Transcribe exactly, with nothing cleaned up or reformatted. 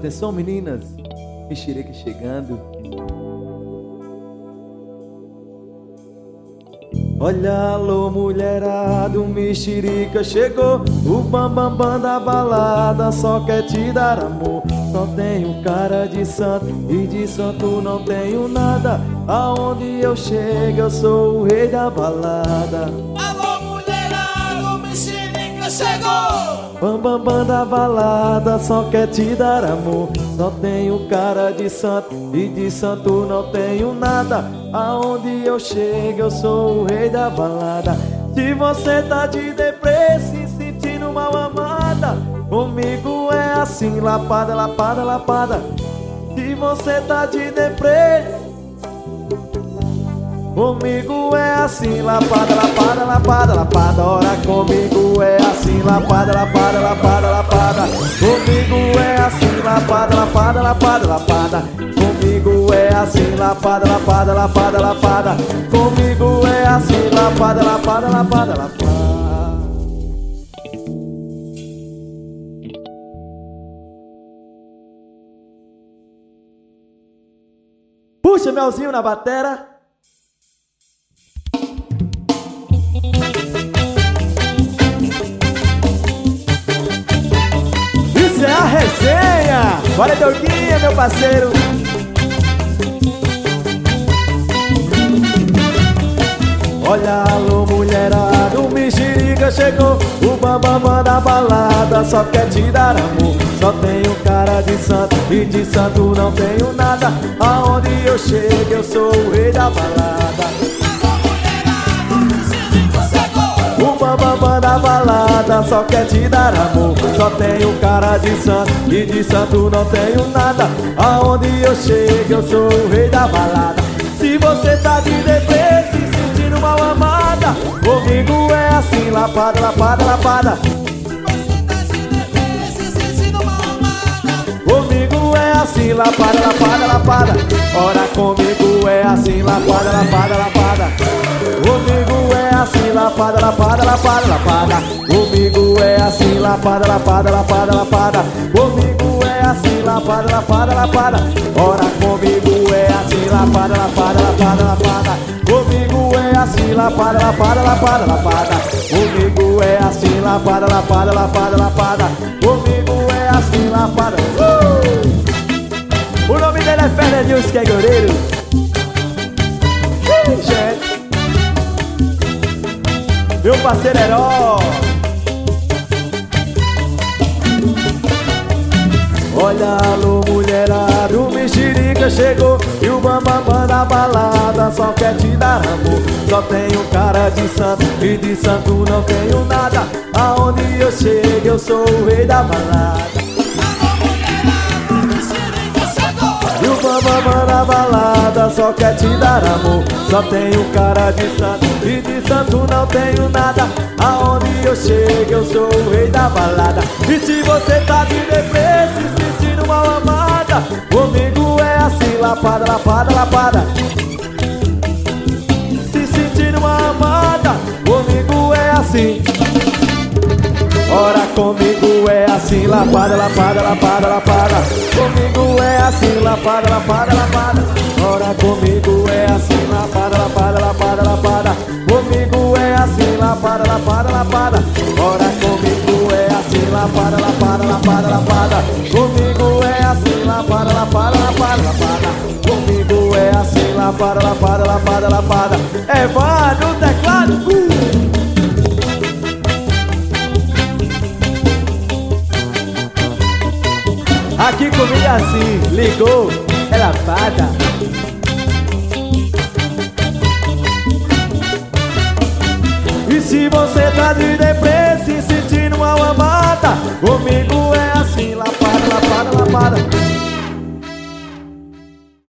Atenção, meninas, mexerica chegando. Olha, alô, mulherada, o mexerica chegou. O bambambam bam, bam da balada só quer te dar amor. Só tenho cara de santo e de santo não tenho nada. Aonde eu chego eu sou o rei da balada. Alô, mulherada, o mexerica chegou. Bambambam bam, bam da balada só quer te dar amor. Só tenho cara de santo e de santo não tenho nada. Aonde eu chego eu sou o rei da balada. Se você tá de deprê, se sentindo mal amada, comigo é assim, lapada, lapada, lapada. Se você tá de deprê, comigo é assim, lapada, lapada, lapada, lapada. Ora, comigo é assim, lapada, lapada, lapada, lapada. Comigo é assim, lapada, lapada, lapada, lapada. Comigo é assim, lapada, lapada, lapada, lapada. Comigo é assim, lapada, lapada, lapada, lapada. Puxa, Melzinho na batera. Isso é a resenha. Bora, Doguinha, meu parceiro. Olha, alô, mulherada, o mexerica chegou. O bambambam bam da balada só quer te dar amor. Só tenho cara de santo e de santo não tenho nada. Aonde eu chego eu sou o rei da balada. Alô, mulherada, o mexerica chegou. O bambambam bam da balada só quer te dar amor. Só tenho cara de santo e de santo não tenho nada. Aonde eu chego eu sou o rei da balada. Se você tá de deprê, se sentindo mal amada, comigo é assim, lapada, lapada, lapada. Você tá de deprê, se sentindo mal amada, Comigo é assim, lapada, lapada, lapada. Ora, comigo é assim, lapada, lapada, lapada. Comigo é assim, lapada, lapada, lapada, lapada. Comigo é assim, lapada, lapada, lapada, lapada. Comigo é assim, lapada, lapada, lapada. Ora, comigo é assim, lapada, lapada, lapada, lapada. Comigo é assim, lapada, lapada, lapada, lapada. Comigo é assim, lapada, lapada, lapada, lapada. Comigo é assim, lapada. Uh! O nome dele é Fernandinho, que é goleiro. Uh, gente. Meu parceiro herói. Olha, alô, mulherada, o mexerica chegou. E o bambambam bam da balada só quer te dar amor. Só tenho cara de santo e de santo não tenho nada. Aonde eu chego eu sou o rei da balada. alô, mulherada, o mexerica chegou. E o bambambam bam da balada só quer te dar amor. Só tenho cara de santo e de santo não tenho nada. Aonde eu chego eu sou o rei da balada. E se você tá de deprê, se sentindo mal amada, comigo é assim, lapada, lapada, lapada. Se sentindo mal amada, comigo é assim. Ora, comigo é assim, lapada, lapada, lapada, lapada. Comigo é assim, lapada, lapada, lapada. Ora, comigo é assim, lapada, lapada, lapada, lapada. Comigo é assim, lapada, lapada, lapada. Ora, comigo é assim, lapada, lapada, lapada, lapada. Comigo é assim, lapada, lapada, lapada, lapada. Comigo é assim, lapada, lapada, lapada, lapada. É vá no teclado. Uh! Aqui comigo é assim, ligou, é lapada. E se você tá de deprê, se sentindo mal amada, comigo